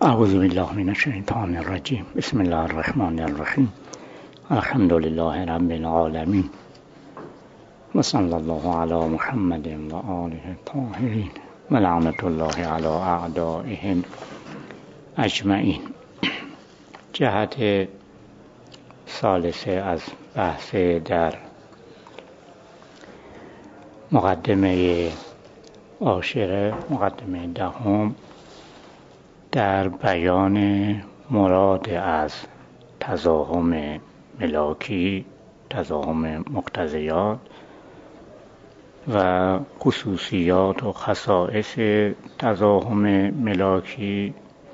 اعوذ بالله من الشیطان الرجیم. بسم الله الرحمن الرحیم. الحمد لله رب العالمین و صلی الله علی محمد و آله الطاهرین و لعنت الله علی اعدائهم اجمعین. جهت ثالثه از بحث در مقدمه عاشره، مقدمه دهم، در بیان مراد از تزاحم ملاکی، تزاحم مقتضیات و خصوصیات و خصائص تزاحم ملاکی،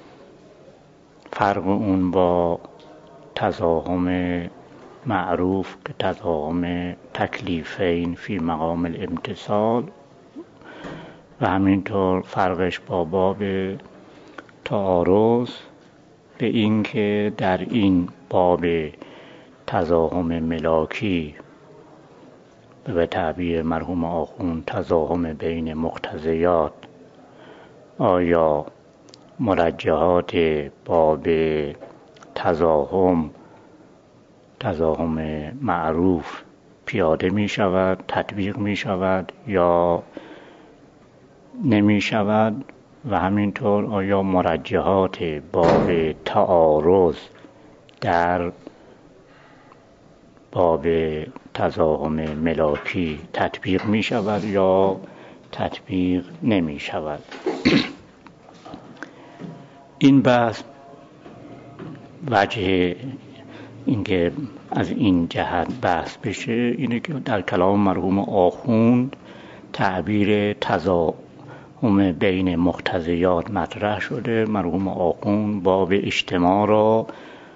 فرق اون با تزاحم معروف که تزاحم تکلیفین فی مقام الامتثال، و همینطور فرقش با باب تعارض، به این که در این باب تزاحم ملاکی به تعبیر مرحوم آخوند تزاحم بین مقتضیات، آیا مرجحات باب تزاحم معروف پیاده می شود، تطبیق می شود یا نمی شود، و همینطور آیا مرجحات باب تعارض در باب تزاحم ملاکی تطبیق می شود یا تطبیق نمی شود. این بحث وجه اینکه از این جهت بحث بشه اینه که در کلام مرحوم آخوند تعبیر تزاحم بین مقتضیات مطرح شده. مرحوم آخوند باب اجتماع را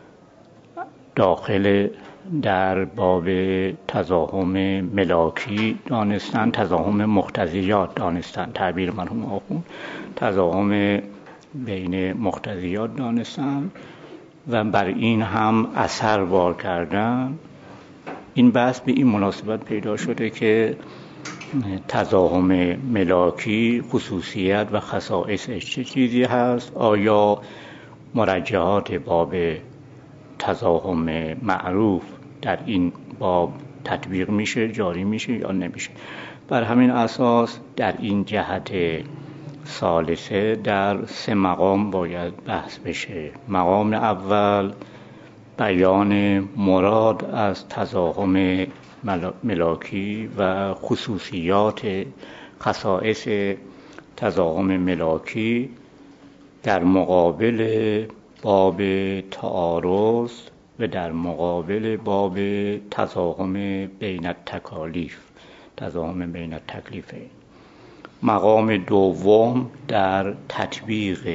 داخل در باب تزاحم ملاکی دانستن، تزاحم مقتضیات دانستن. تعبیر مرحوم آخوند تزاحم بین مقتضیات دانستن و بر این هم اثر وار کردن. این بحث به این مناسبت پیدا شده که تزاحم ملاکی خصوصیت و خصائصش چه چیزی هست، آیا مرجحات باب تزاحم معروف در این باب تطبیق میشه، جاری میشه یا نمیشه. بر همین اساس در این جهت ثالثه در 3 مقام باید بحث بشه. مقام اول بیان مراد از تزاحم ملاکی و خصوصیات خصائص تزاحم ملاکی در مقابل باب تعارض و در مقابل باب تزاحم بین التکالیف، تزاحم بین التکلیفین. مقام دوم در تطبیق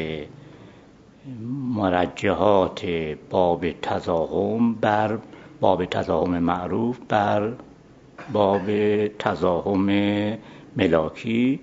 مرجحات باب تزاحم بر باب تزاحم معروف بر باب تزاحم ملاکی.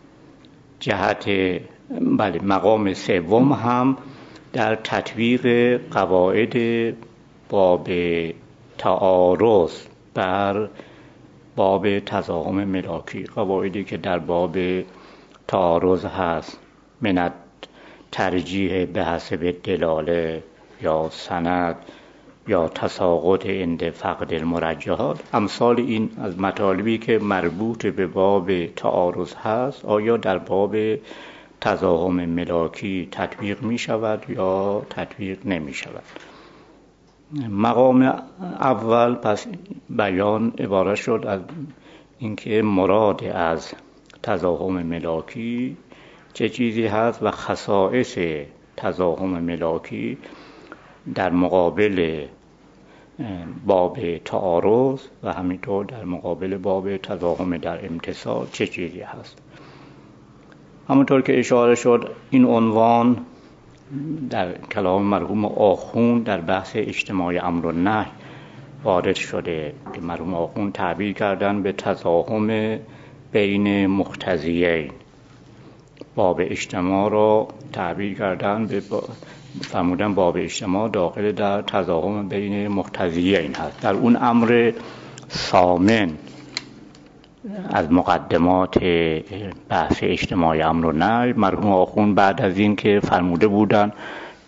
مقام سوم هم در تطبیق قواعد باب تعارض بر باب تزاحم ملاکی، قواعدی که در باب تعارض هست، من ترجیح به حسب دلاله یا سند یا تساقط عند فقد المرجحات. امثال این از مطالبی که مربوط به باب تعارض هست، آیا در باب تزاحم ملاکی تطبیق می شود یا تطبیق نمی شود. مقام اول پس بیان عبارت شد از اینکه مراد از تزاحم ملاکی چه چیزی هست و خصائص تزاحم ملاکی در مقابل باب تعارض و همینطور در مقابل باب تزاحم در امتثال چه چیزی هست. همونطور که اشاره شد این عنوان در کلام مرحوم آخوند در بحث اجتماع امر و نهی وارد شده که مرحوم آخوند تعبیر کردن به تزاحم بین مقتضیین. باب اجتماع را تعبیر کردن به فرمودن باب اجتماع داخل در تزاحم بین مقتضیین هست. در اون امر ثامن از مقدمات بحث اجتماع امر و نهی، مرحوم آخوند بعد از این که فرموده بودند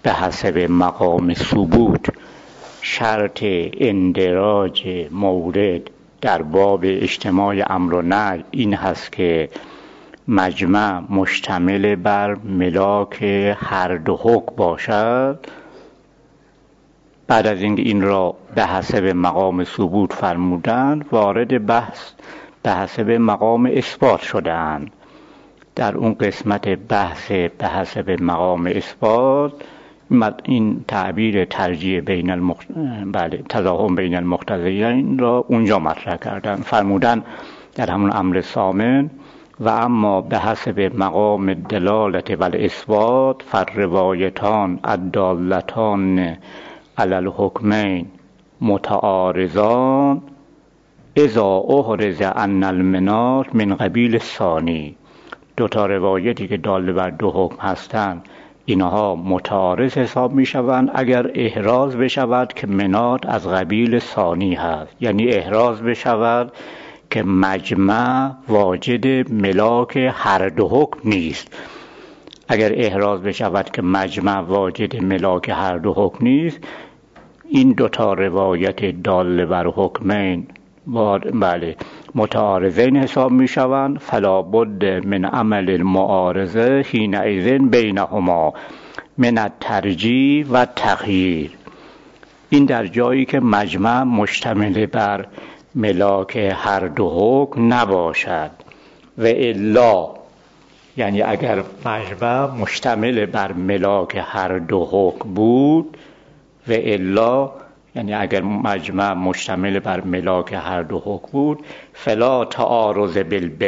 به حسب مقام ثبوت شرط اندراج مورد در باب اجتماع امر و نهی این هست که مجمع مشتمل بر ملاک هر دو حکم باشد. بعد از اینکه این را به حسب مقام ثبوت فرمودند، وارد بحث به حسب مقام اثبات شدند. در اون قسمت بحث به حسب مقام اثبات این تعبیر ترجیح تضاهم بین المقتضیین را اونجا مطرح کردند. فرمودند در همون امر ثامن و اما به حسب مقام دلالت و الاثبات فالروایتان الدالتان علی الحکمین متعارضان اذا احرز ان المنات من قبیل الثانی. دو تا روایتی که دال بر دو حکم هستند اینها متعارض حساب می شوند اگر احراز بشود که منات از قبیل ثانی هست، یعنی احراز بشود که مجمع واجد ملاک هر دو حکم نیست. اگر احراز بشود که مجمع واجد ملاک هر دو حکم نیست، این دوتا روایت دال بر حکمین متعارضین حساب می شوند. فلا بد من عمل المعارضه حینئذ بینهما من الترجیح و تغییر. این در جایی که مجمع مشتمل بر ملاک هر دو حکم نباشد. و الا یعنی اگر مجمع مشتمل بر ملاک هر دو حکم بود، و الا یعنی اگر مجمع مشتمل بر ملاک هر دو حکم بود، فلا تعارض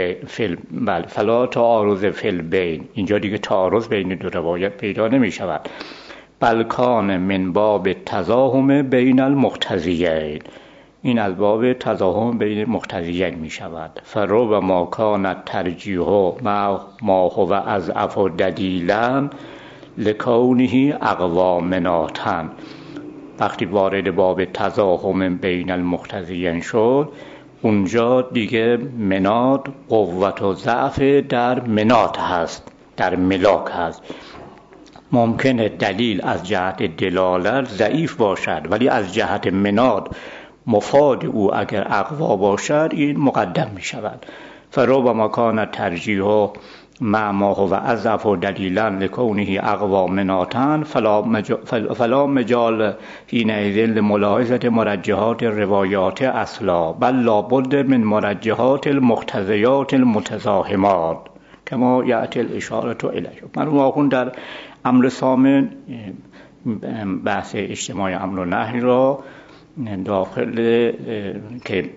فی البین. اینجا دیگه تعارض بین دو روایت پیدا نمی شود. بل کان من باب تضاهم بین المقتضیین. این از باب تضاهم بین مقتضیین می شود. فربما کان الترجیح ما هو اضعف دلیلا لکونه اقوی مناتا. وقتی وارد باب تضاهم بین المقتضیین شد، اونجا دیگه منات قوت و ضعف در منات هست، در ملاک هست. ممکنه دلیل از جهت دلالت ضعیف باشد ولی از جهت منات مفاد او اگر اقوا باشد این مقدم می شود. فربما کان ترجیح ما هو اضعف دلیلا لکونه اقوا مناتا فلا مجال حینئذ لملاحظه مرجحات الروایات اصلا بل لابد من مرجحات المقتضیات المتزاحمات کما یأتی الاشاره الیه. مرحوم آخوند در امر ثامن بحث اجتماع امر و نهی را داخل که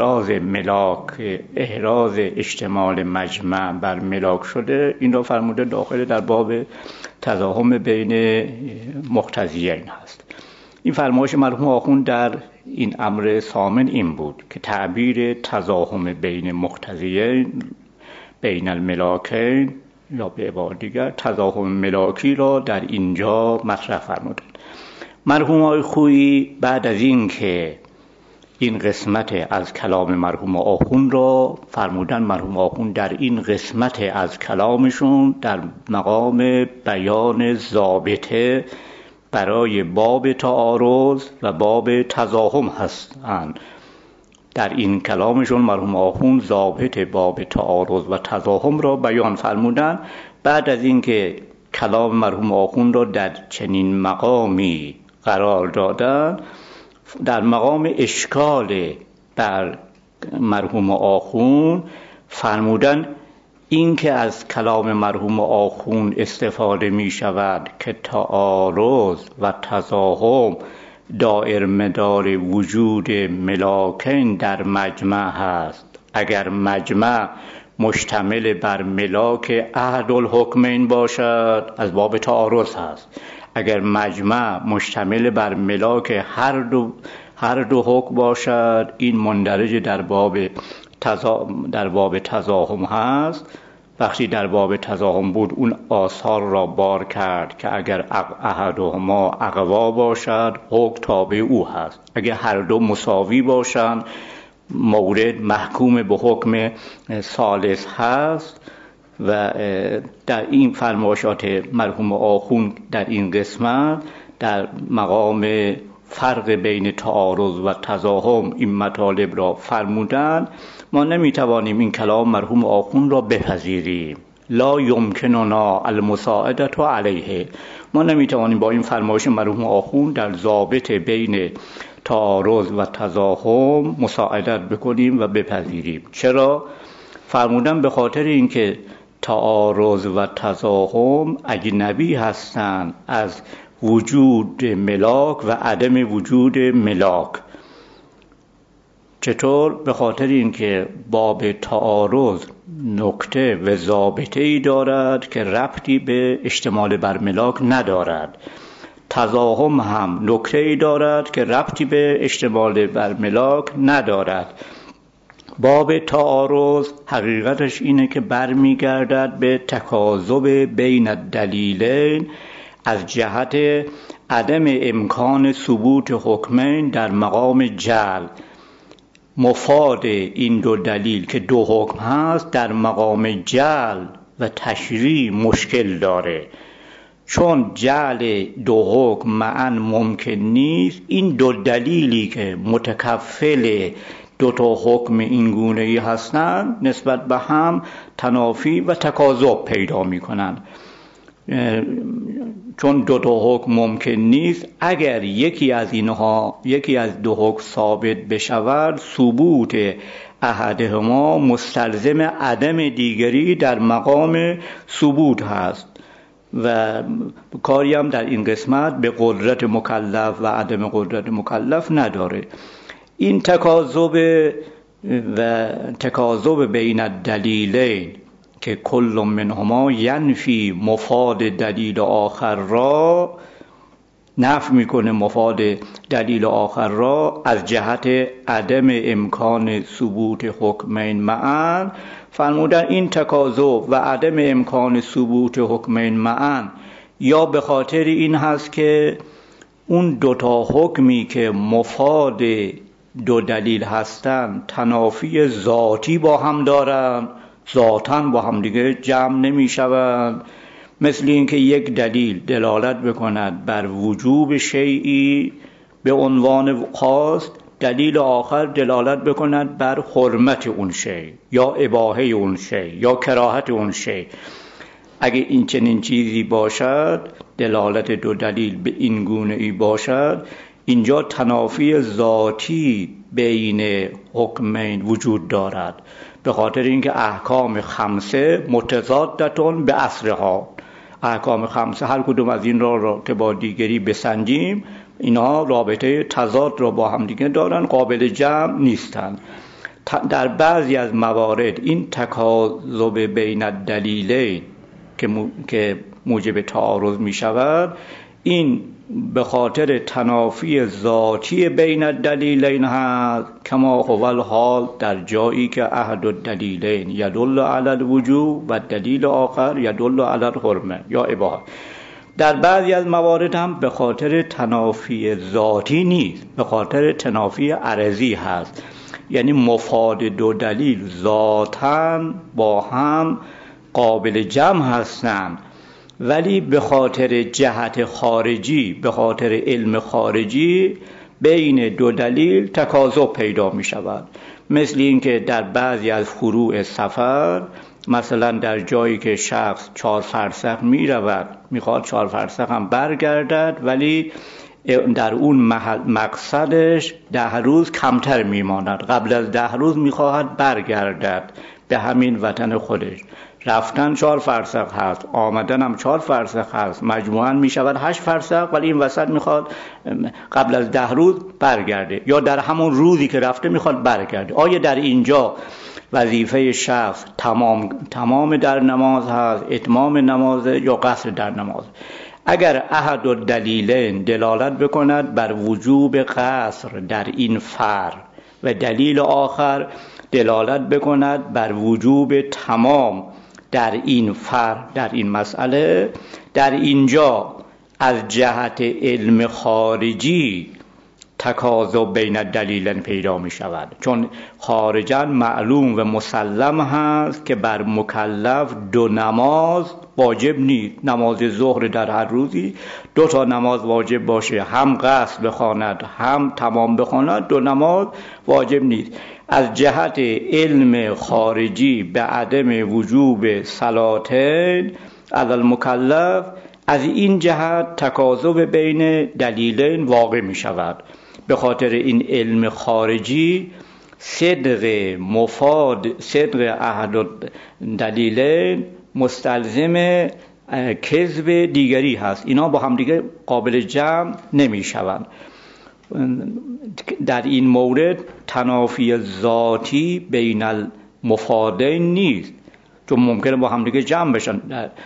احراز اشتمال مجمع بر ملاک شده، این را فرموده داخل در باب تضاهم بین مقتضیین هست. این فرمایش مرحوم آخوند در این امر ثامن این بود که تعبیر تضاهم بین مقتضیین بین الملاکین یا به عبارت دیگر تضاهم ملاکی را در اینجا مطرح فرمودند. مرحوم آقای خویی بعد از این که این قسمت از کلام مرحوم آخوند را فرمودن، مرحوم آخوند در این قسمت از کلامشون در مقام بیان ضابطه برای باب تعارض و باب تضاهم هستند. در این کلامشون مرحوم آخوند ضابط باب تعارض و تضاهم را بیان فرمودن. بعد از این که کلام مرحوم آخوند را در چنین مقامی قرار دادن، در مقام اشکال بر مرحوم آخوند فرمودن این که از کلام مرحوم آخوند استفاده می شود که تعارض و تضاهم دائر مدار وجود ملاکین در مجمع هست. اگر مجمع مشتمل بر ملاک احد الحکمین باشد از باب تعارض هست. اگر مجمع مشتمل بر ملاک هر دو حکم باشد این مندرج در باب تضاهم هست. وقتی در باب تضاهم بود اون آثار را بار کرد که اگر احدهما اقوا باشد حکم تابع او هست. اگر هر دو مساوی باشند مورد محکوم به حکم ثالث هست و در این فرمایشات مرحوم آخوند در این قسمت در مقام فرق بین تعارض و تزاحم این مطالب را فرمودند. ما نمیتوانیم این کلام مرحوم آخوند را بپذیریم. لا یمکننا المساعدة علیه. ما نمیتوانیم با این فرمایش مرحوم آخوند در ضابط بین تعارض و تزاحم مساعدت بکنیم و بپذیریم. چرا؟ فرمودن به خاطر اینکه تعارض و تزاحم اجنبی هستند از وجود ملاک و عدم وجود ملاک. چطور؟ به خاطر اینکه باب تعارض نکته و ضابطه‌ای دارد که ربطی به اشتمال بر ملاک ندارد. تزاحم هم نکته‌ای دارد که ربطی به اشتمال بر ملاک ندارد. باب تعارض حقیقتش اینه که برمیگردد به تکاذب بین الدلیلین از جهت عدم امکان ثبوت حکمین در مقام جعل. مفاد این دو دلیل که دو حکم هست در مقام جعل و تشریع مشکل داره، چون جعل دو حکم معا ممکن نیست. این دو دلیلی که متکفل دو تا حکم این گونه‌ای هستند نسبت به هم تنافی و تکاذب پیدا می‌کنند. چون دو تا حکم ممکن نیست، اگر یکی از دو حکم ثابت بشود ثبوت احدهما مستلزم عدم دیگری در مقام ثبوت هست و کاری هم در این قسمت به قدرت مکلف و عدم قدرت مکلف نداره. این تکاذب بین الدلیلین که کل منهما ینفی مفاد دلیل آخر را، نفی میکنه مفاد دلیل آخر را از جهت عدم امکان ثبوت حکمین معا. فرمودن این تکاذب و عدم امکان ثبوت حکمین معا یا به خاطر این هست که اون دوتا حکمی که مفاد دو دلیل هستند تنافی ذاتی با هم دارن، ذاتاً با هم دیگه جمع نمی شوند. مثل اینکه یک دلیل دلالت بکند بر وجوب شیئی به عنوان خاص، دلیل آخر دلالت بکند بر حرمت اون شی یا اباحه اون شی یا کراهت اون شی. اگه این چنین چیزی باشد، دلالت دو دلیل به این گونه ای باشد، اینجا تنافی ذاتی بین حکمین وجود دارد، به خاطر اینکه احکام خمسه متضادتون به اصلها. احکام خمسه هر کدوم از این را که با دیگری بسنجیم، اینا رابطه تضاد را با هم دیگه دارن، قابل جمع نیستن. در بعضی از موارد این تکاذب بین الدلیلین که موجب تعارض می شود، این به خاطر تنافی ذاتی بین الدلیلین هست، کما هو الحال در جایی که احد الدلیلین یدل علی الوجوب و دلیل آخر یدل علی الحرمه یا اباحه. در بعضی از موارد هم به خاطر تنافی ذاتی نیست، به خاطر تنافی عرضی هست، یعنی مفاد دو دلیل ذاتاً با هم قابل جمع هستند، ولی به خاطر جهت خارجی، به خاطر علم خارجی بین دو دلیل تکاذب پیدا می شود. مثل اینکه در بعضی از فروع سفر، مثلا در جایی که شخص 4 فرسخ می رود، می خواهد 4 فرسخ هم برگردد، ولی در اون مقصدش 10 روز کمتر می ماند. قبل از 10 روز می خواهد برگردد به همین وطن خودش. رفتن 4 فرسخ هست، آمدن هم 4 فرسخ هست، مجموعاً می شود 8 فرسخ، ولی این وسط می خواد قبل از 10 روز برگرده یا در همون روزی که رفته می خواد برگرده. آیا در اینجا وظیفه شخص تمام در نماز هست، اتمام نماز یا قصر در نماز؟ اگر احد الدلیلین دلالت بکند بر وجوب قصر در این فرض و دلیل آخر دلالت بکند بر وجوب تمام در این فرض، در این مسئله، در اینجا از جهت علم خارجی تکاذب بین الدلیلین پیدا می شود، چون خارجاً معلوم و مسلم هست که بر مکلف 2 نماز واجب نیست. نماز ظهر در هر روزی 2 تا نماز واجب باشه، هم قصر بخواند هم تمام بخواند، 2 نماز واجب نیست. از جهت علم خارجی به عدم وجوب صلاتین علی المکلف، از این جهت تکاذب بین دلیلین واقع می شود. به خاطر این علم خارجی صدق احد دلیلین مستلزم کذب دیگری هست. اینا با هم دیگه قابل جمع نمی شوند. در این مورد تنافی ذاتی بین المفادین نیست، چون ممکنه با هم دیگه جمع بشن.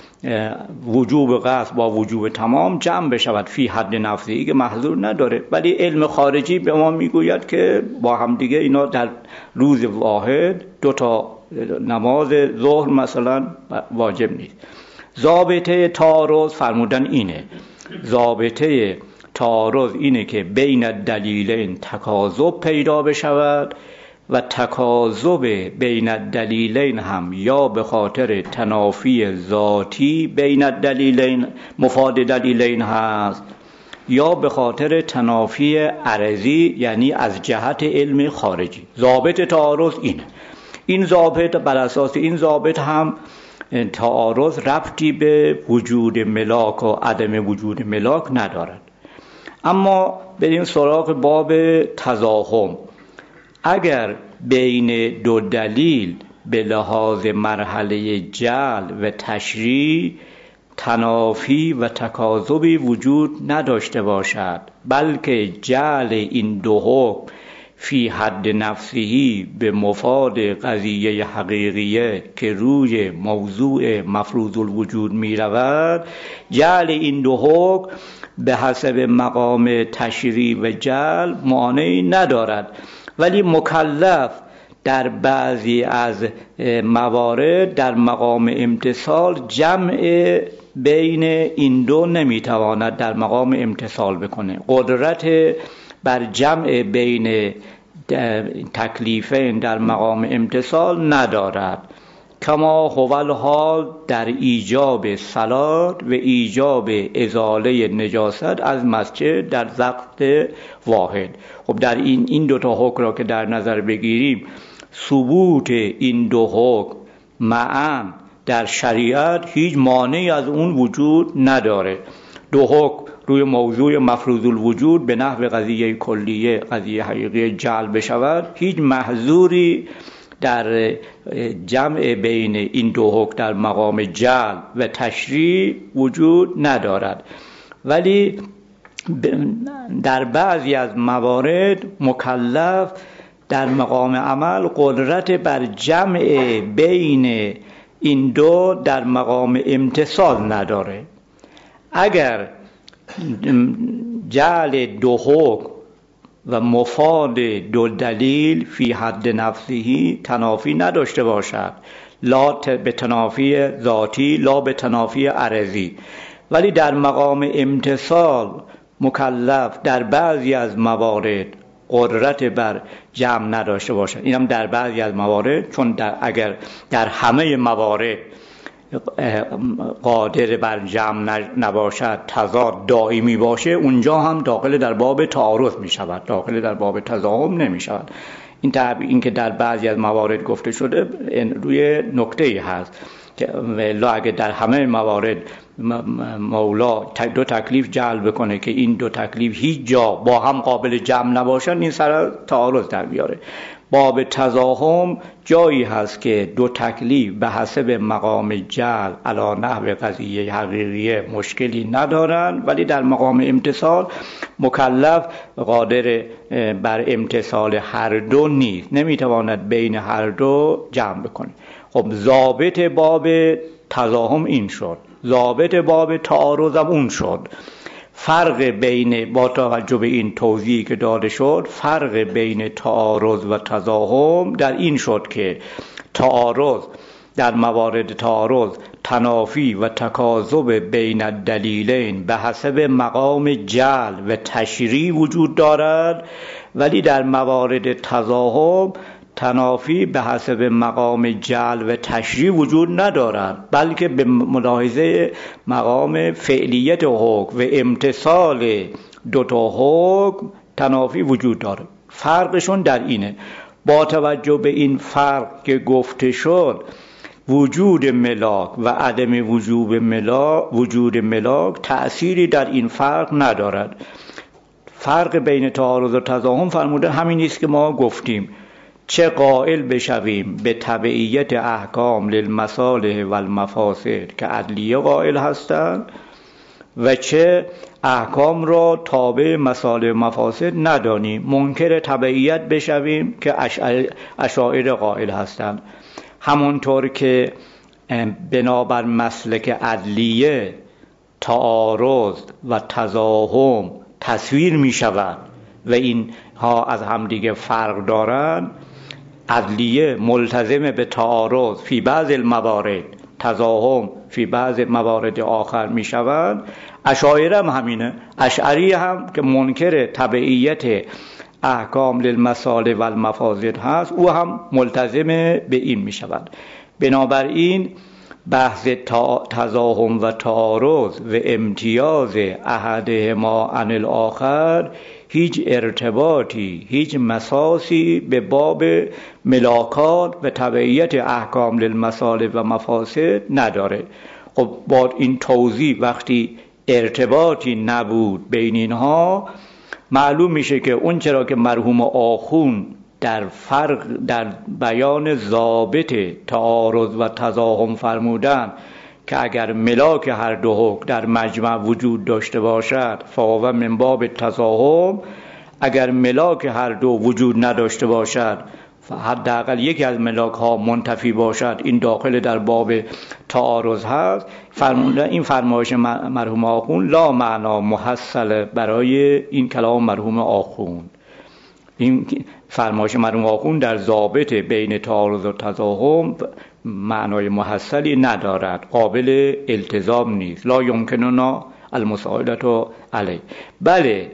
وجوب قصد با وجوب تمام جمع بشود فی حد نفسی که محظور نداره، ولی علم خارجی به ما میگوید که با هم دیگه اینا در روز واحد 2 تا نماز ظهر مثلا واجب نیست. ضابطه تعارض فرمودن اینه، ضابطه تعارض اینه که بین الدلیلین تکاذب پیدا بشود و تکاذب بین الدلیلین هم یا به خاطر تنافی ذاتی بین الدلیلین مفاد دلیلین هست، یا به خاطر تنافی عرضی، یعنی از جهت علم خارجی. ضابط تعارض اینه. این ضابط، بر اساس این ضابط هم تعارض ربطی به وجود ملاک و عدم وجود ملاک ندارد. اما بریم سراغ باب تزاحم. اگر بین 2 دلیل به لحاظ مرحله جعل و تشریع تنافی و تکاذبی وجود نداشته باشد، بلکه جعل این 2 حکم فی حد نفسهی به مفاد قضیه حقیقیه که روی موضوع مفروض الوجود می رود، جعل این 2 حکم به حسب مقام تشریع و جعل مانعی ندارد، ولی مکلف در بعضی از موارد در مقام امتثال جمع بین این 2 نمیتواند در مقام امتثال بکنه. قدرت بر جمع بین تکلیفین در مقام امتثال ندارد. کما هو الحال در ایجاب صلات و ایجاب ازاله نجاست از مسجد در وقت واحد. خب در این 2 تا حکم را که در نظر بگیریم، ثبوت این 2 حکم معاً در شریعت هیچ مانعی از اون وجود نداره. 2 حکم روی موضوع مفروض الوجود به نحو قضیه کلیه، قضیه حقیقی جعل بشود، هیچ محظوری در جمع بین این 2 حکم در مقام جعل و تشریع وجود ندارد. ولی در بعضی از موارد مکلف در مقام عمل قدرت بر جمع بین این 2 در مقام امتثال نداره. اگر جعل 2 حکم و مفاد 2 دلیل فی حد نفسهی تنافی نداشته باشد، لا به تنافی ذاتی لا به تنافی عرضی، ولی در مقام امتثال مکلف در بعضی از موارد قدرت بر جمع نداشته باشد. اینم در بعضی از موارد، چون اگر در همه موارد قادر بر جمع نباشد، تضاد دائمی باشه، اونجا هم داخل در باب تعارض می شود، داخل در باب تزاحم نمی شود. این که در بعضی از موارد گفته شده روی نکته هست که اگه در همه موارد مولا 2 تکلیف جعل بکنه که این 2 تکلیف هیچ جا با هم قابل جمع نباشن، این سر تعارض در بیاره. باب تزاحم جایی هست که 2 تکلیف به حسب مقام جعل علی نحو قضیه حقیقیه مشکلی ندارن، ولی در مقام امتثال مکلف قادر بر امتثال هر 2 نیست، نمیتواند بین هر 2 جمع بکنه. خب ضابط باب تزاحم این شد، ضابط باب تعارض هم اون شد. فرق بین، با توجه به این توضیحی که داده شد، فرق بین تعارض و تزاحم در این شد که تعارض، در موارد تعارض تنافی و تکاذب بین الدلیلین به حسب مقام جعل و تشریع وجود دارد، ولی در موارد تضاهم تنافی به حسب مقام جعل و تشریع وجود ندارد، بلکه به ملاحظه مقام فعلیت حکم و امتصال دوتا حکم تنافی وجود دارد. فرقشون در اینه. با توجه به این فرق که گفته شد، وجود ملاک و عدم وجود ملاک تأثیری در این فرق ندارد. فرق بین تعارض و تضاهم فرموده همین است که ما گفتیم. چه قائل بشویم به تبعیت احکام للمصالح و المفاسد که عدلیه قائل هستند، و چه احکام را تابع مصالح و مفاسد ندانیم، منکر تبعیت بشویم که اشاعره قائل هستند. همونطور که بنابر مسلک عدلیه تعارض و تضاهم تصویر می شود و اینها از همدیگه فرق دارند، عدلیه ملتزم به تعارض فی بعض الموارد، تضاهم فی بعض موارد آخر می شود. اشاعره هم همینه. اشعری هم که منکر تبعیت احکام للمصالح و المفاسد هست، او هم ملتزم به این می شود. بنابراین بحث تضاهم و تعارض و امتیاز احدهما عن الاخر هیچ ارتباطی، هیچ مساسی به باب ملاکات و تبعیت احکام للمصالح و مفاسد نداره. خب با این توضیح وقتی ارتباطی نبود بین اینها، معلوم میشه که اون چرا که مرحوم آخوند در بیان ضابط تعارض و تضاهم فرمودن که اگر ملاک هر دو حکم در مجمع وجود داشته باشد فهو من باب تضاهم، اگر ملاک هر دو وجود نداشته باشد حداقل یکی از ملاک ها منتفی باشد، این داخل در باب تعارض هست. فرمودن این فرمایش مرحوم آخوند لا معنا محصل برای این کلام مرحوم آخوند. این فرمایش مرحوم آخوند در ضابط بین تعارض و تضاهم معنای محصلی ندارد، قابل التزام نیست. لا یمکننا المساعدة علیه. بله،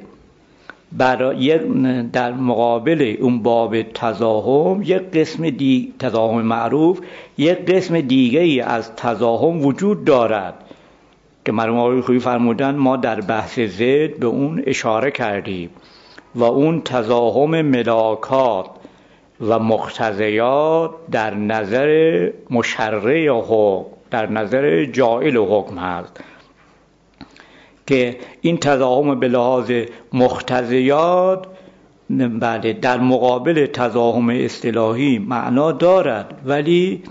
در مقابل اون باب تضاهم یک قسم تضاهم معروف، یک قسم دیگه ای از تضاهم وجود دارد که مرحوم آقای خویی فرمودن ما در بحث ضد به اون اشاره کردیم، و اون تضاهم ملاکات و مقتضیات در نظر مشرع حکم، در نظر جاعل حکم هست، که این تضاهم به لحاظ مقتضیات بله در مقابل تضاهم اصطلاحی معنا دارد، ولی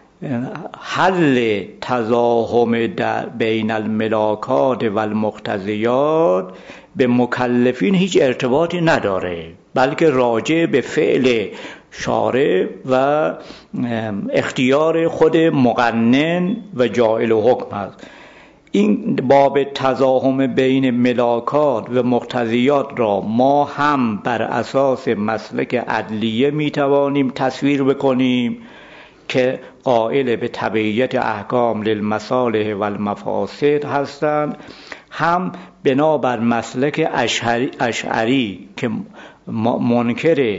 حل تضاهم بین الملاکات و المقتضیات به مکلفین هیچ ارتباطی نداره، بلکه راجع به فعل شارع و اختیار خود مقنن و جاعل حکم است. این باب تضاهم بین ملاکات و مقتضیات را ما هم بر اساس مسلک عدلیه میتوانیم تصویر بکنیم که قائل به تبعیت احکام للمصالح و المفاسد هستند، هم بنابر مسلک اشعری که منکر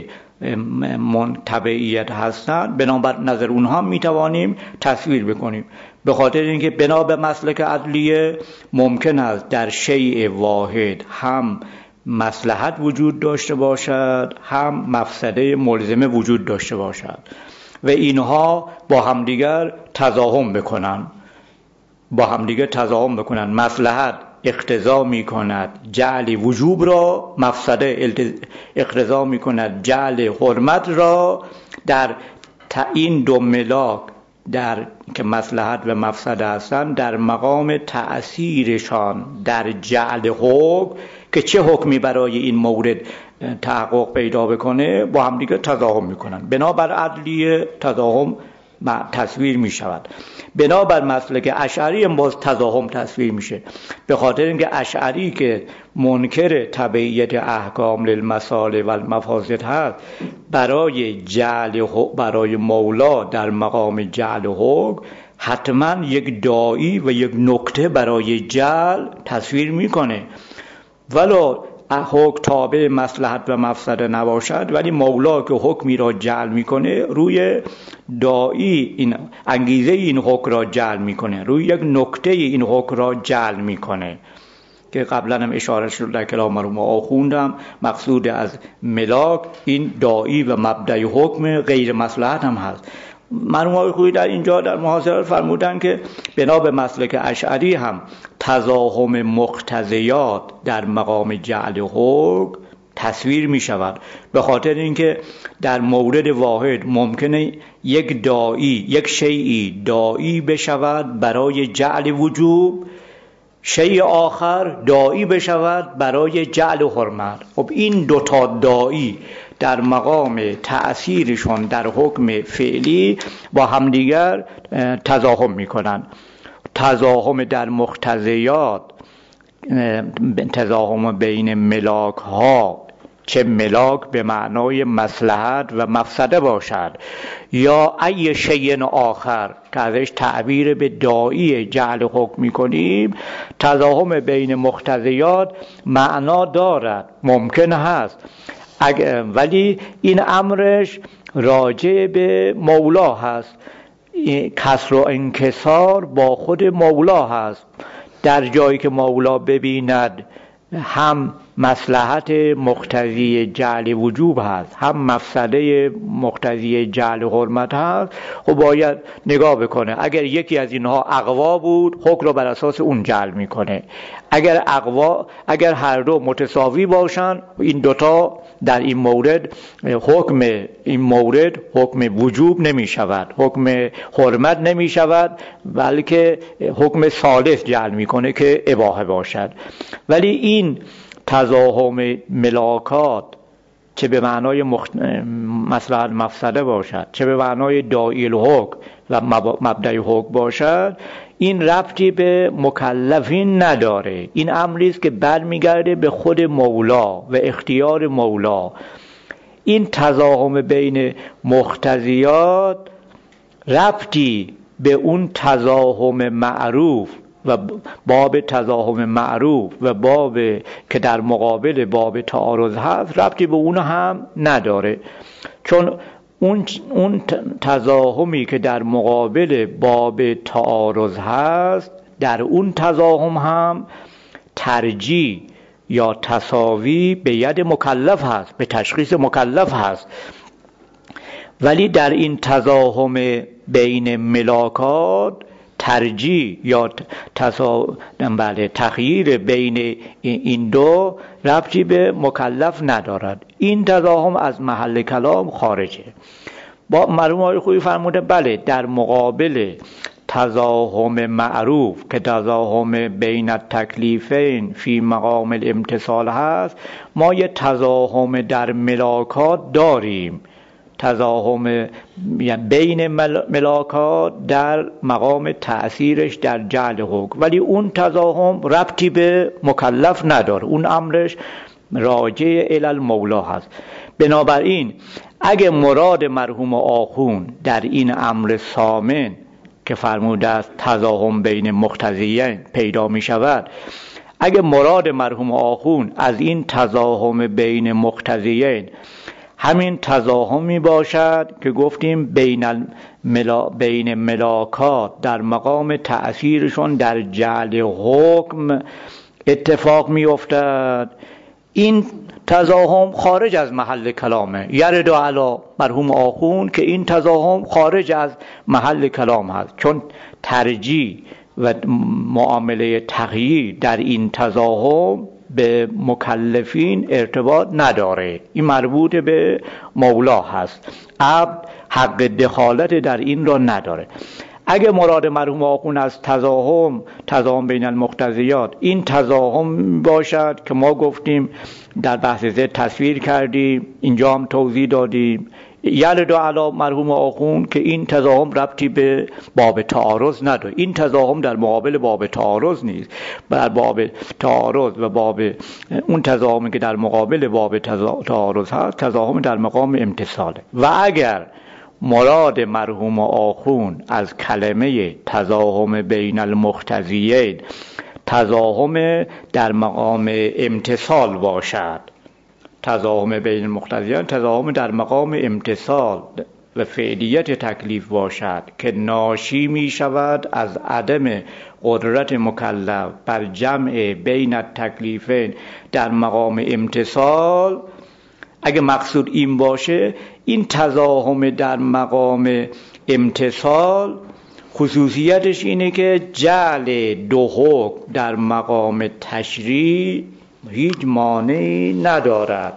تبعیت هستند، بنابر نظر اونها میتوانیم تصویر بکنیم. به خاطر اینکه بنابر مسلک عدلیه ممکن است در شیء واحد هم مصلحت وجود داشته باشد، هم مفسده ملزمه وجود داشته باشد و اینها با همدیگر تضاهم بکنن. مصلحت اقتضا می کند جعل وجوب را، مفسده اقتضا می کند جعل حرمت را. در این دو ملاک که مصلحت و مفسده هستند، در مقام تأثیرشان در جعل حکم که چه حکمی برای این مورد تحقق پیدا بکنه با هم دیگه تضاهم میکنن. بنابر عدلیه تضاهم تصویر می شود. بنابر مسلک اشعری هم باز تضاهم تصویر میشه، به خاطر اینکه اشعری که منکر تبعیت احکام للمصالح و المفاسد هست، برای مولا در مقام جعل حکم حتما یک داعی و یک نکته برای جعل تصویر میکنه، ولو حکم تابع مصلحت و مفسده نباشد، ولی مولا که حکمی را جعل میکنه روی داعی این انگیزه این حکم را جعل میکنه، روی یک نکته این حکم را جعل میکنه که قبلا هم اشاره شد در کلام مرحوم آخوندم. مقصود از ملاک این داعی و مبدأ حکم غیر مصلحت هم هست. مرحوم آخوندی در اینجا در محاضره فرمودن که بنا به مسلک اشعری هم تزاحم مقتضیات در مقام جعل حکم تصویر می شود، به خاطر اینکه در مورد واحد ممکنه یک داعی یک شیئی داعی بشود برای جعل وجوب، شیء آخر داعی بشود برای جعل حرمت. خب این دوتا داعی در مقام تأثیرشون در حکم فعلی با همدیگر تزاحم میکنن. تزاحم در مقتضیات، تزاحم بین ملاک ها، چه ملاک به معنای مصلحت و مفسده باشد یا ای شیء آخر که ازش تعبیر به داعی جعل حکم میکنیم، تزاحم بین مقتضیات معنا دارد، ممکن هست، ولی این امرش راجع به مولا هست. کسر و انکسار با خود مولا هست. در جایی که مولا ببیند هم مصلحت مقتضی جعل وجوب هست، هم مفسده مقتضی جعل حرمت هست، خب باید نگاه بکنه. اگر یکی از اینها اقوا بود، حکم رو بر اساس اون جعل میکنه. اگر هر دو متساوی باشن، این دوتا در این مورد حکم وجوب نمی شود، حکم حرمت نمی شود، بلکه حکم ثالث جعل میکنه که اباحه باشد. ولی این تزاحم ملاکات چه به معنای مصلحت مفسده باشد، چه به معنای داعی الحکم و مبدأ حکم باشد، این ربطی به مکلفین نداره. این امری است که برمیگرده به خود مولا و اختیار مولا. این تزاحم بین مقتضیات ربطی به اون تزاحم معروف و باب تزاحم معروف و باب که در مقابل باب تعارض هست ربطی به اون هم نداره، چون اون تزاحمی که در مقابل باب تعارض هست، در اون تزاحم هم ترجیح یا تساوی به ید مکلف هست، به تشخیص مکلف هست. ولی در این تزاحم بین ملاکات ترجیح یا تخییر بین این دو ربطی به مکلف ندارد. این تزاحم از محل کلام خارجه. با مرحوم آقای خویی فرموده بله، در مقابل تزاحم معروف که تزاحم بین التکلیفین فی مقام الامتثال هست، ما یه تزاحم در ملاکات داریم، تزاحم بین ملاکات در مقام تأثیرش در جعل حکم، ولی اون تزاحم ربطی به مکلف نداره، اون امرش راجع الی المولا هست. بنابراین اگه مراد مرحوم آخون در این امر ثامن که فرموده است تزاحم بین مقتضیین پیدا می شود، اگه مراد مرحوم آخون از این تزاحم بین مقتضیین همین تزاحمی باشد که گفتیم بین ملاکات در مقام تأثیرشون در جعل حکم اتفاق می افتد، این تزاحم خارج از محل کلامه. یرد علی مرحوم آخون که این تزاحم خارج از محل کلام هست، چون ترجیح و معامله تغییر در این تزاحم به مکلفین ارتباط نداره، این مربوط به مولا هست. عبد حق دخالت در این را نداره. اگه مراد مرحوم آخون از تزاحم بین المقتضیات این تزاحم باشد که ما گفتیم در بحث ضد تصویر کردیم، اینجا هم توضیح دادیم، یرد علی مرحوم آخون که این تزاحم ربطی به باب تعارض نداره، این تزاحم در مقابل باب تعارض نیست، در باب تعارض و باب اون تزاحمی که در مقابل باب تعارض هست تزاحم در مقام امتثاله. و اگر مراد مرحوم آخوند از کلمه تزاحم بین المقتضیین تزاحم در مقام امتثال باشد. تزاحم بین المقتضیین تزاحم در مقام امتثال و فعلیت تکلیف باشد که ناشی می شود از عدم قدرت مکلف بر جمع بین التکلیفین در مقام امتثال. اگه مقصود این باشه، این تزاحم در مقام امتثال خصوصیتش اینه که جعل دو حکم در مقام تشریع هیچ مانعی ندارد.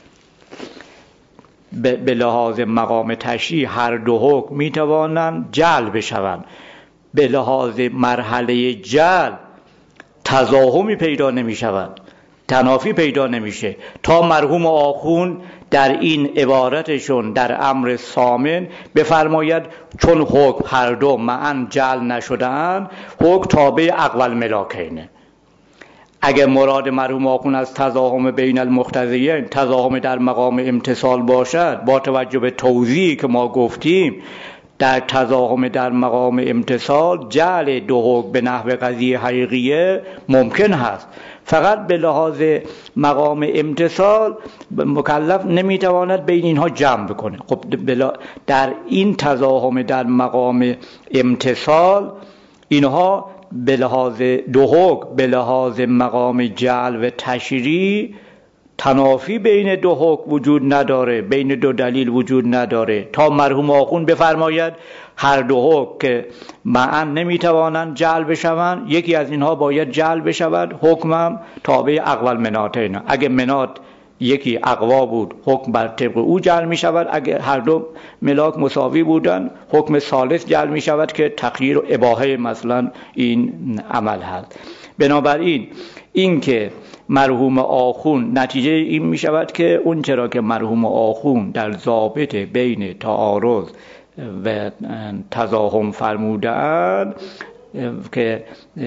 به لحاظ مقام تشریع هر دو حکم میتوانند جعل بشوند. به لحاظ مرحله جعل تزاحمی پیدا نمیشود، تنافی پیدا نمیشه تا مرحوم آخوند در این عبارتشون در امر ثامن بفرماید چون حکم هر دو معاً جعل نشدن، حکم تابع اقوال ملاکینه. اگه مراد مرحوم آخوند از تزاحم بین المقتضیین تزاحم در مقام امتثال باشد، با توجه به توضیحی که ما گفتیم در تزاحم در مقام امتثال جعل دو حکم به نحو قضیه حقیقیه ممکن هست، فقط به لحاظ مقام امتثال مکلف نمیتواند بین اینها جمع بکنه. خب در این تزاحم در مقام امتثال اینها به لحاظ دو حکم به لحاظ مقام جعل و تشریع تنافی بین دو حکم وجود نداره، بین دو دلیل وجود نداره تا مرحوم آخوند بفرماید هر دو حکم که معاً نمیتوانند جعل بشوند، یکی از اینها باید جعل بشود، حکمم تابع اقوال مناطین. اگه مناط یکی اقوا بود حکم بر طبق او جعل می شود، اگه هر دو ملاک مساوی بودن حکم ثالث جعل می شود که تخییر و اباحه مثلا این عمل هست. بنابراین این که مرحوم آخوند نتیجه این می شود که اون چرا که مرحوم آخوند در ضابط بین تعارض و تزاحم فرمودند که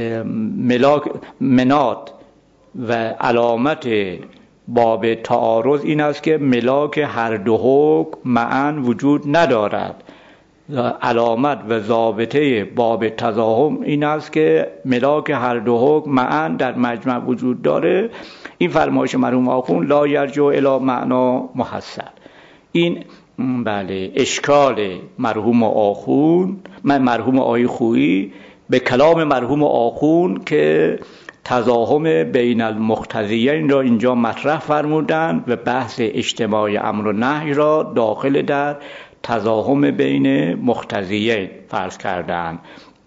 مناط و علامت باب تعارض این است که ملاک هر دو حکم معاً وجود ندارد. علامت و ضابطه باب تزاحم این است که ملاک هر دو حکم معاً در مجمع وجود داره. این فرمایش مرحوم آخوند لا یرجع الی معنا محصل. این بله اشکال مرحوم آخوند، مرحوم آقای خویی به کلام مرحوم آخوند که تزاحم بین المقتضیین را اینجا مطرح فرمودند و بحث اجتماع امر و نهی را داخل در تزاحم بین مقتضیین فرض کردند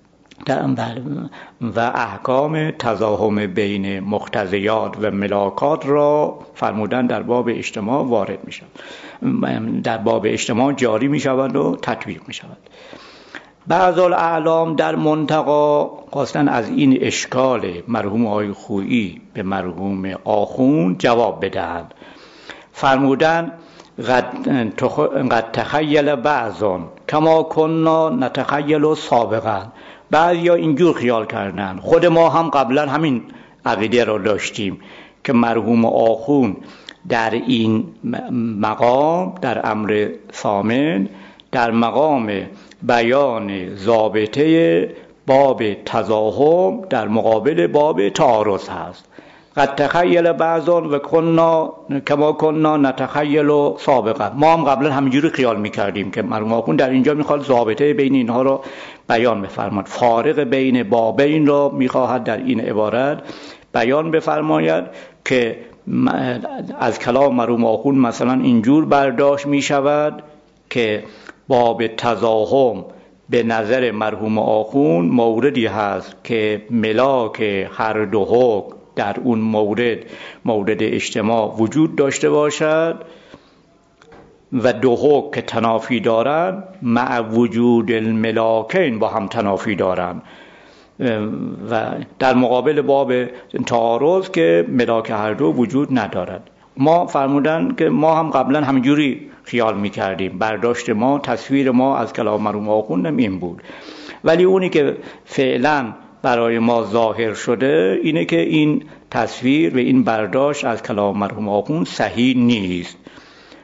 و احکام تزاحم بین مقتضیات و ملاکات را فرمودند در باب اجتماع وارد می شود، در باب اجتماع جاری می شود و تطبیق می شود. بعض الاعلام در منتقا خواستن از این اشکال مرحوم آقای خویی به مرحوم آخوند جواب بدهند. فرمودند قد تخیل بعضون کما کنا نتخیل سابقا. بعضیا اینجور خیال کردند، خود ما هم قبلا همین عقیده را داشتیم که مرحوم آخوند در این مقام در امر ثامن در مقام بیان ضابطه باب تزاحم در مقابل باب تعارض هست. قد تخیل بعضون و کما کنا نتخیل سابقا. ما هم قبلا همینجوری خیال میکردیم که مرحوم آخوند در اینجا میخواد ضابطه بین اینها را بیان بفرماید، فارق بین بابین را میخواهد در این عبارت بیان بفرماید که از کلام مرحوم آخوند مثلا اینجور برداشت میشود که باب تزاحم به نظر مرحوم آخوند موردی هست که ملاک هر دو حکم در اون مورد اجتماع وجود داشته باشد و دو حکم که تنافی دارند مع وجود الملاکین با هم تنافی دارند و در مقابل باب تعارض که ملاک هر دو وجود ندارد. ما فرمودن که ما هم قبلا همینجوری خیال میکردیم، برداشت ما تصویر ما از کلام مرحوم آخوند این بود، ولی اونی که فعلا برای ما ظاهر شده اینه که این تصویر و این برداشت از کلام مرحوم آخوند صحیح نیست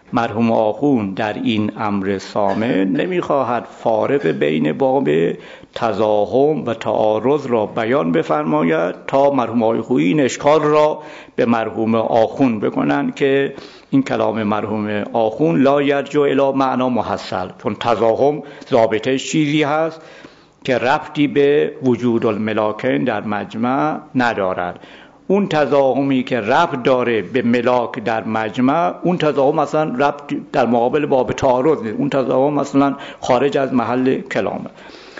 مرحوم آخوند در این امر سامن نمیخواهد فارق بین باب تزاحم و تعارض را بیان بفرماید تا مرحوم آقای خویی این اشکال را به مرحوم آخوند بکنن که این کلام مرحوم آخوند لا یرجع الی معنا محصل، چون تزاحم ضابطه چیزی هست که ربطی به وجود الملاکین در مجمع ندارد. اون تزاحمی که ربط داره به ملاک در مجمع، اون تزاحم اصلا ربط در مقابل باب تعارض نیست، اون تزاحم مثلا خارج از محل کلامه.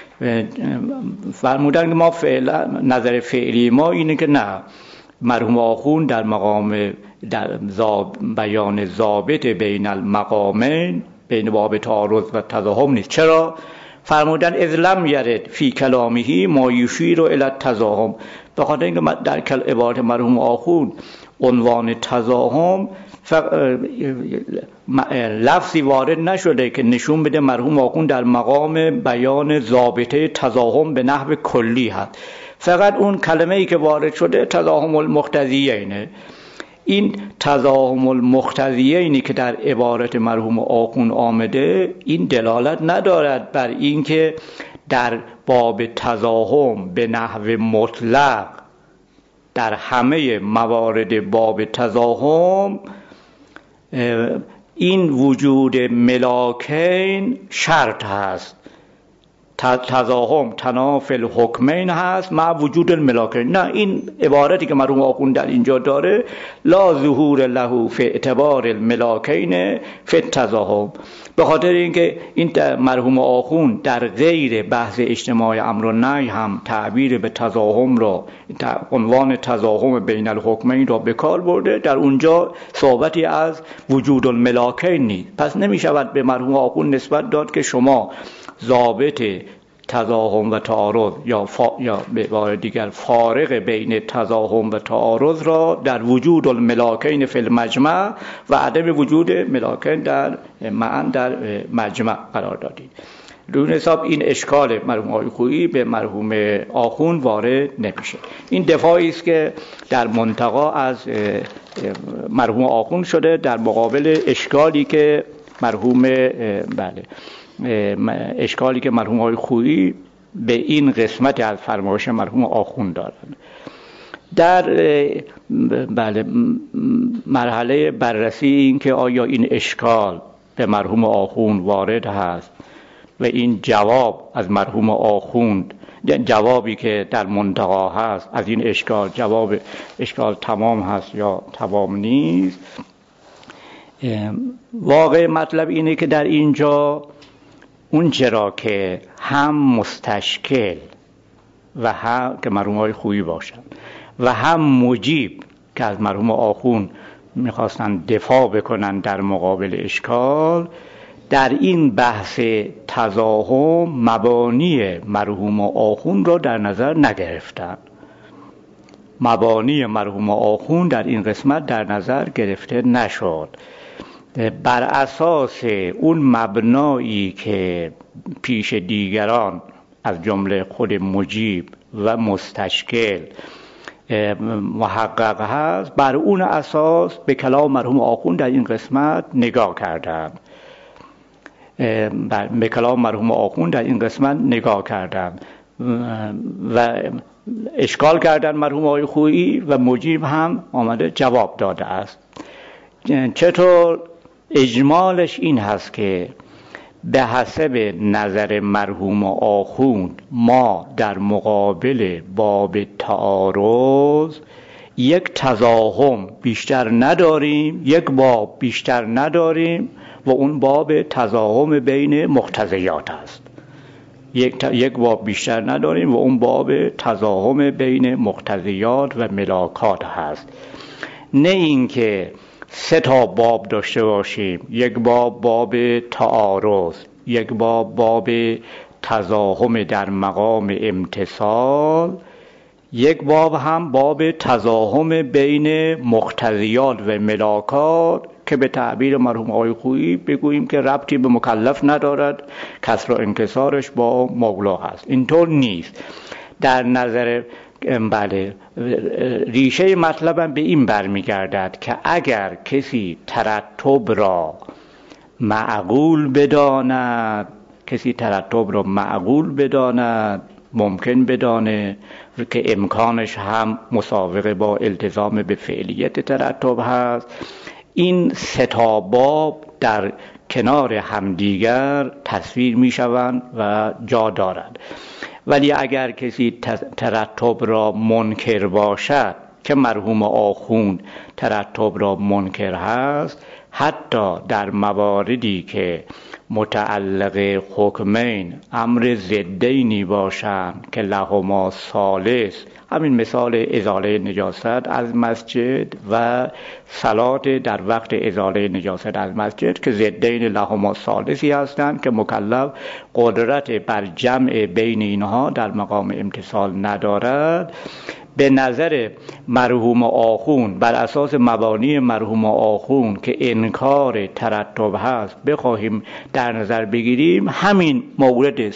فرمودن که ما فعلا نظر فعلی ما اینه که نه، مرحوم آخوند در مقام بیان ضابط بین المقامین بین باب تعارض و تزاحم نیست. چرا؟ فرمودن اذ لم یرد فی کلامه ما یشیر الی التزاحم، به خاطر اینکه در عبارت مرحوم آخوند عنوان تزاحم لفظی وارد نشده که نشون بده مرحوم آخوند در مقام بیان ضابطه تزاحم به نحو کلی هست. فقط اون کلمه‌ای که وارد شده تزاحم المقتضیینه. این تزاحم المقتضیینی که در عبارت مرحوم آخوند آمده، این دلالت ندارد بر اینکه در باب تزاحم به نحو مطلق در همه موارد باب تزاحم این وجود ملاکین شرط هست. تزاحم تنافی الحکمین هست مع وجود الملاکین. نه، این عبارتی که مرحوم آخوند در اینجا داره لا ظهور له فی اعتبار الملاکین فی التزاحم، به خاطر اینکه این مرحوم آخوند در غیر بحث اجتماع امر و نهی هم تعبیر به تزاحم را، عنوان تزاحم بین الحکمین را به کار برده، در اونجا صحبتی از وجود الملاکین نیست. پس نمی شود به مرحوم آخوند نسبت داد که شما ضابط تزاحم و تعارض یا به عبارت دیگر فارق بین تزاحم و تعارض را در وجود الملاکین فی المجمع و عدم وجود ملاکین در مجمع قرار دادید. روی حساب این اشکال مرحوم آقای خویی به مرحوم آخوند وارد نمیشه. این دفاعی است که در منتقا از مرحوم آخوند شده در مقابل اشکالی که اشکالی که مرحوم آقای خویی به این قسمت از فرمایش مرحوم آخوند دارند. در مرحله بررسی این که آیا این اشکال به مرحوم آخوند وارد هست و این جواب از مرحوم آخوند، جوابی که در منتقا هست از این اشکال، جواب اشکال تمام هست یا تمام نیست، واقع مطلب اینه که در اینجا اون چرا که هم مستشکل و هم که مرحوم آقای خویی باشند و هم مجیب که از مرحوم آخوند میخواستن دفاع بکنن در مقابل اشکال، در این بحث تزاحم مبانی مرحوم آخوند را در نظر نگرفتن. مبانی مرحوم آخوند در این قسمت در نظر گرفته نشد. بر اساس اون مبنایی که پیش دیگران از جمله خود مجیب و مستشکل محقق هست، بر اون اساس به کلام مرحوم آخوند در این قسمت نگاه کردم. به کلام مرحوم آخوند در این قسمت نگاه کردم و اشکال کردن مرحوم آقای خویی و مجیب هم آمده جواب داده است. چطور؟ اجمالش این هست که به حسب نظر مرحوم آخوند ما در مقابل باب تعارض یک تزاحم بیشتر نداریم، یک باب بیشتر نداریم و اون باب تزاحم بین مقتضیات است. یک باب بیشتر نداریم و اون باب تزاحم بین مقتضیات و ملاکات هست. نه اینکه 3 باب داشته باشیم، یک باب تعارض، یک باب تزاحم در مقام امتصال، یک باب هم باب تزاحم بین مقتضیات و ملاکات که به تعبیر مرحوم آقای خویی بگوییم که ربطی به مکلف ندارد، کسر و انکسارش با مولا هست. اینطور نیست. در نظر ریشه مطلبم به این برمیگردد که اگر کسی ترتب را معقول بداند، کسی ترتب را معقول بداند، ممکن بدانه که امکانش هم مساوقه با التزام به فعلیت ترتب هست. این سه تا باب در کنار همدیگر تصویر می شوند و جا دارند. ولی اگر کسی ترتب را منکر باشد، که مرحوم آخوند ترتب را منکر هست، حتی در مواردی که متعلق حکمین امر ضدینی باشند که لهما ثالث، همین مثال ازاله نجاست از مسجد و صلات در وقت ازاله نجاست از مسجد که ضدین لهما ثالثی هستند که مکلف قدرت بر جمع بین اینها در مقام امتثال ندارد، به نظر مرحوم آخوند بر اساس مبانی مرحوم آخوند که انکار ترتب هست بخواهیم در نظر بگیریم، همین مورد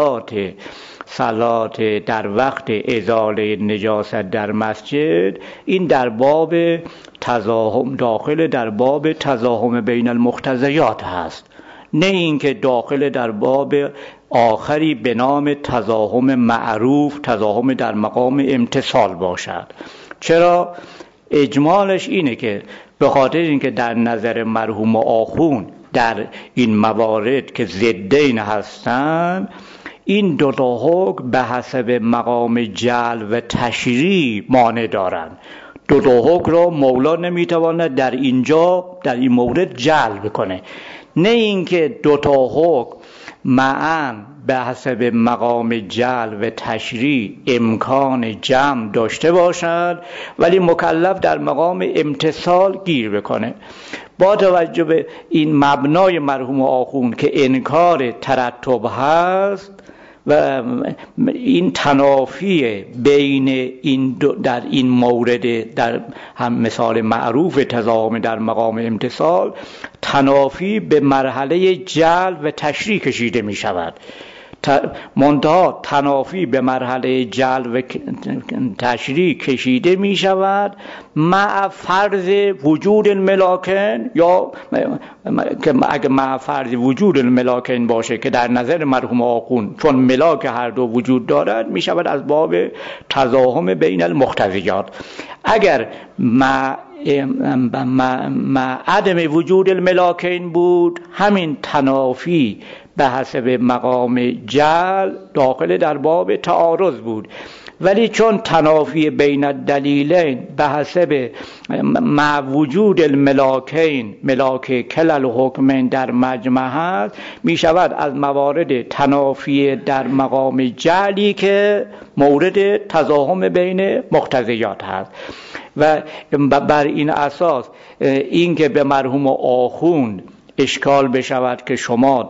صلات در وقت ازاله نجاست در مسجد، این در باب تزاحم، داخل در باب تزاحم بین المقتضیات هست، نه اینکه داخل در باب آخری به نام تزاحم معروف، تزاحم در مقام امتثال باشد. چرا؟ اجمالش اینه که به خاطر اینکه در نظر مرحوم آخوند در این موارد که ضدین هستند، این دو تا حکم به حسب مقام جلب و تشریع مانع دارند. دو تا حکم را مولا نمیتواند در اینجا در این مورد جلب کنه، نه اینکه دو تا حکم معاً به حسب مقام جلب و تشریع امکان جمع داشته باشد ولی مکلف در مقام امتثال گیر بکنه. با توجه به این مبنای مرحوم آخوند که انکار ترتب هست و این تنافی بین این در این مورد در هم مثال معروف تزاحم در مقام امتثال، تنافی به مرحله جلب و تشریع کشیده می شود. منتها تنافی به مرحله جلب و تشریع کشیده می شود مع فرض وجود الملاکین، یا که اگه مع فرض وجود الملاکین باشه که در نظر مرحوم آخوند چون ملاک هر دو وجود دارد می شود از باب تزاحم بین المقتضیات. اگر مع عدم وجود الملاکین بود، همین تنافی به حسب مقام جل داخل در باب تعارض بود. ولی چون تنافی بین الدلیلین به حسب مع وجود الملاکین، ملاک کلل حکمین در مجمع هست، می شود از موارد تنافی در مقام جلی که مورد تزاحم بین مقتضیات هست. و بر این اساس این که به مرحوم آخوند اشکال بشود که شما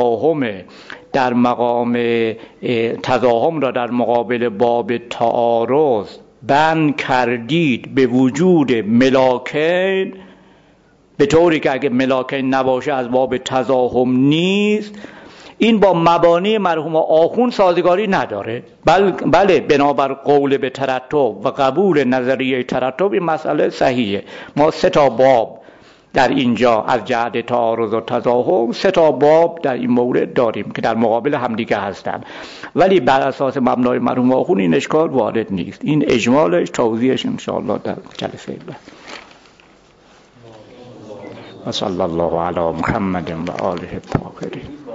تزاحم را در مقابل باب تعارض بند کردید به وجود ملاکین، به طوری که اگه ملاکین نباشه از باب تزاحم نیست، این با مبانی مرحوم آخوند سازگاری نداره. بله بنابر قول به ترتب و قبول نظریه ترتب این مسئله صحیحه. ما 3 تا باب در اینجا از جهت تعارض و تزاحم 3 تا باب در این مورد داریم که در مقابل همدیگه هستند، ولی بر اساس مبنای مرحوم آخوند این اشکال وارد نیست. این اجمالش، توضیحش انشاءالله در جلسه بعد. و صلی الله علی محمد و آله الطاهرین.